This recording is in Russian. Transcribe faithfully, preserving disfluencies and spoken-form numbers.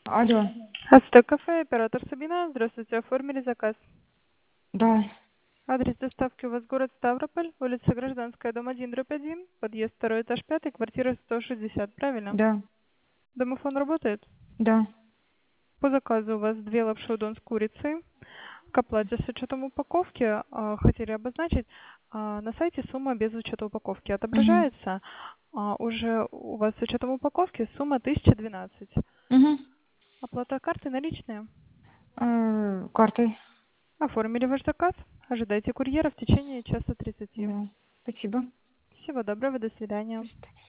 Алло. Ацтек кафе, оператор Сабина. Здравствуйте, оформили заказ. Да. Адрес доставки у вас город Ставрополь, улица Гражданская, дом один, дробь один, подъезд второй этаж пятый, квартира сто шестьдесят, правильно? Да. Домофон работает? Да. По заказу у вас две лапши удон с курицей. К оплате с учетом упаковки а, хотели обозначить. а, на сайте сумма без учета упаковки Угу. отображается. а, уже у вас с учетом упаковки сумма тысяча двенадцать. Угу. Оплата карты наличные. Э, картой. Оформили ваш заказ. Ожидайте курьера в течение часа тридцати. Да. Спасибо. Всего доброго, до свидания. До свидания.